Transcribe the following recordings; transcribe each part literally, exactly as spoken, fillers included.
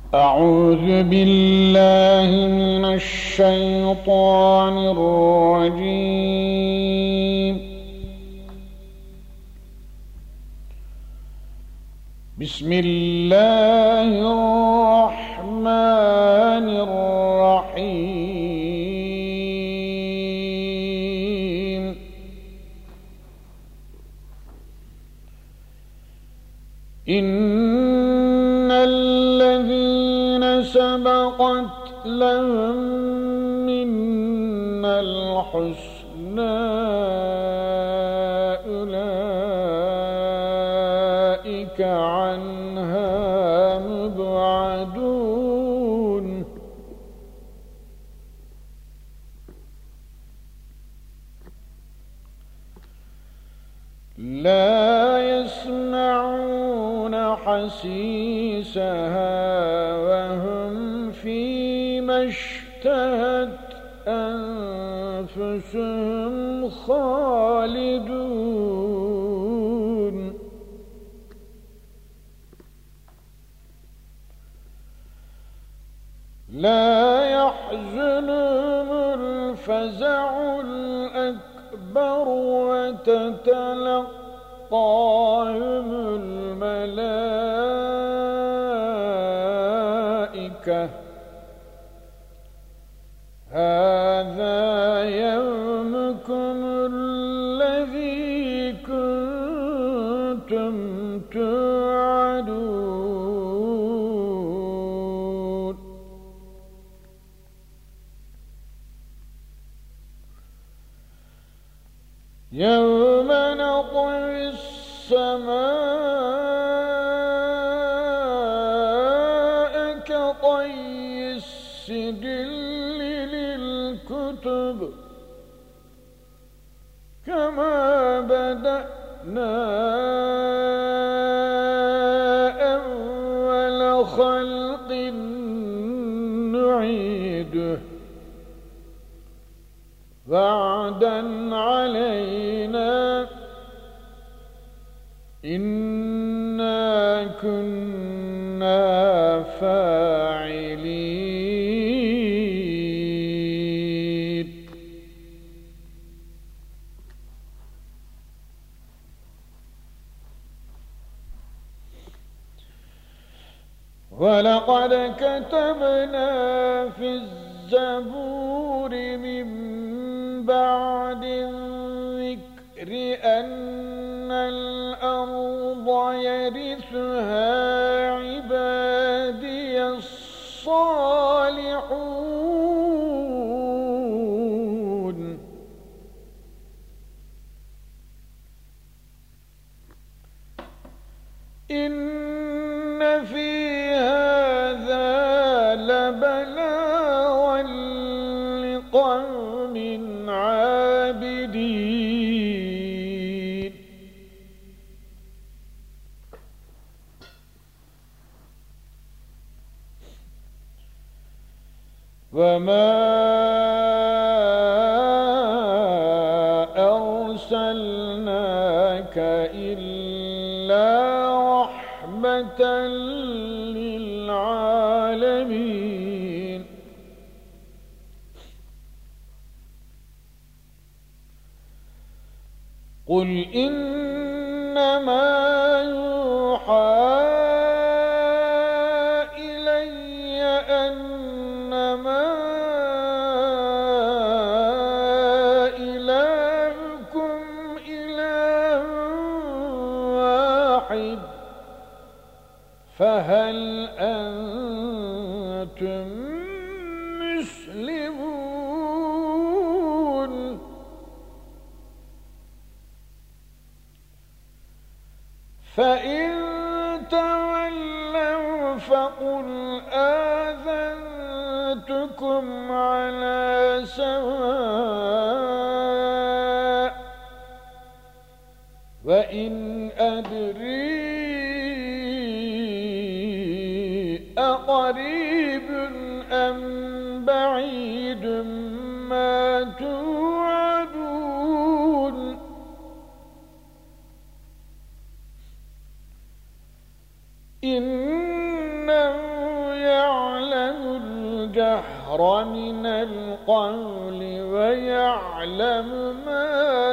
أعوذ بالله من الشيطان الرجيم. بسم الله الرحمن الرحيم. إن الذين سبقت لهم منا الحسنى أولئك عنها مبعدون. لا يسمعون حسيسها وهم فيما اشتهت أنفسهم خالدون. لا يحزنهم الفزع الأكبر وتتلقاهم الملائكة هذا يومكم الذي كنتم توعدون. يوم نطوي السماء كطي السجل للكتب كما بدأنا أول خلق نعيده وعدا علينا إنا كنا فاعلين. ولقد كتبنا في الزبور من بعد الذكر أن الأرض يرثها عبادي الصالحون. إن في هذا لبلاغا لقوم عابدين. وما أرسلناك إلا رحمة للعالمين. قل إنما يوحى إلي أنما إلهكم إله واحد فهل أنتم مسلمون؟ فإن تولوا فقل آذنتكم على سواء وإن أدري أقريب أم بعيد ما توعدون. إنه الجهر من القول ويعلم ما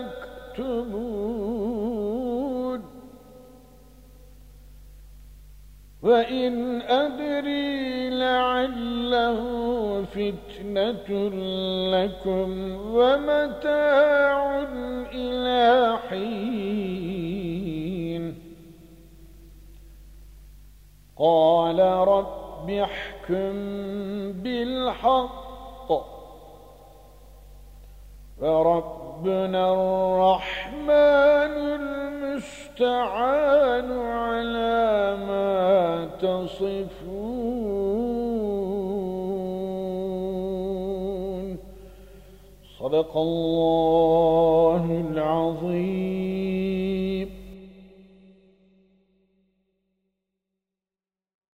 تكتمون وإن أدري لعله فتنة لكم ومتاع إلى حين قال رب احكم بالحق وربنا الرحمن المستعان على ما تصفون صدق الله العظيم.